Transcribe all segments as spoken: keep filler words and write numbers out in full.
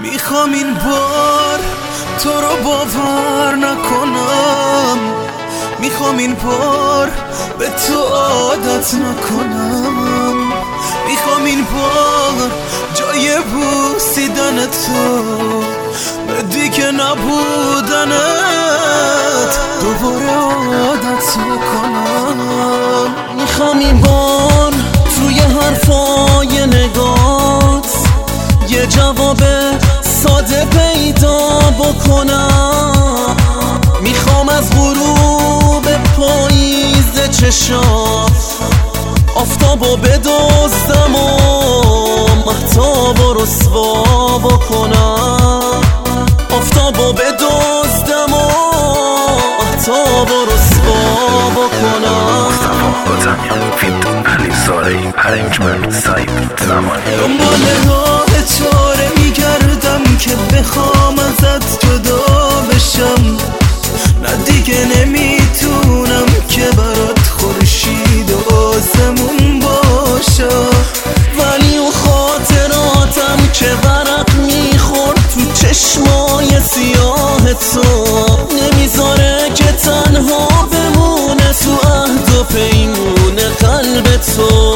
میخوام این بار تو رو باور نکنم، میخوام این بار به تو عادت نکنم، میخوام این بار جای بوسیدن تو بدی که نبودنت دوباره عادت نکنم. میخوام این بار توی حرفای نگات یه جواب ساده پیدا بکنم، میخوام از غروب پاییز چشات آفتابو بدزدم و مهتابو رسوا بکنم، آفتابو بدزدم و مهتابو رسوا بکنم. دنبال راه چاره میگردم که بخوام ازت جدا بشم، نه دیگه نمیتونم که برات خورشید و آسمون باشم، ولی اون خاطراتم که برق میخورد تو چشمای سیاه تو نمیذاره که تنها بمونه تو عهد و پیمون قلب تو.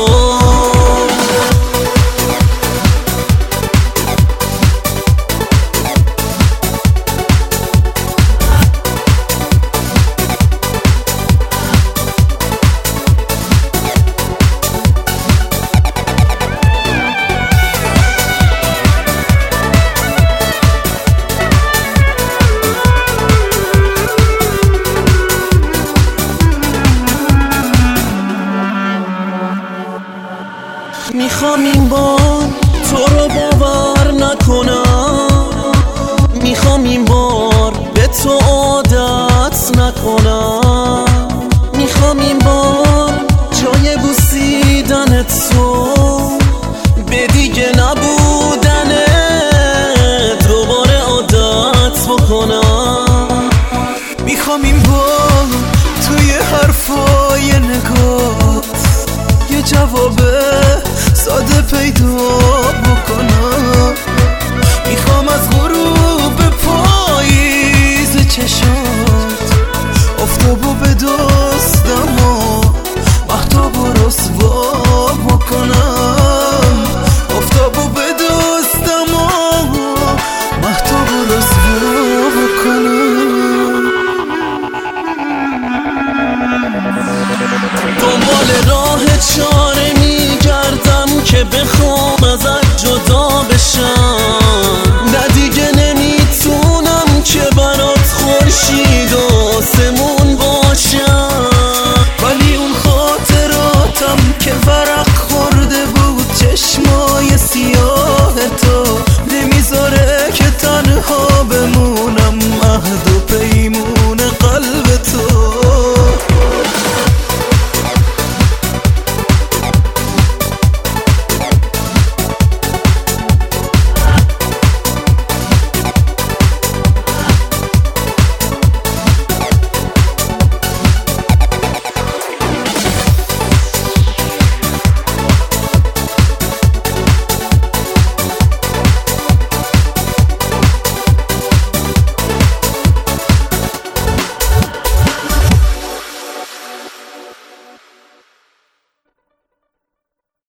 میخوام این بار تو رو باور نکنم، میخوام این بار به تو عادت نکنم، میخوام این بار جای بوسیدن تو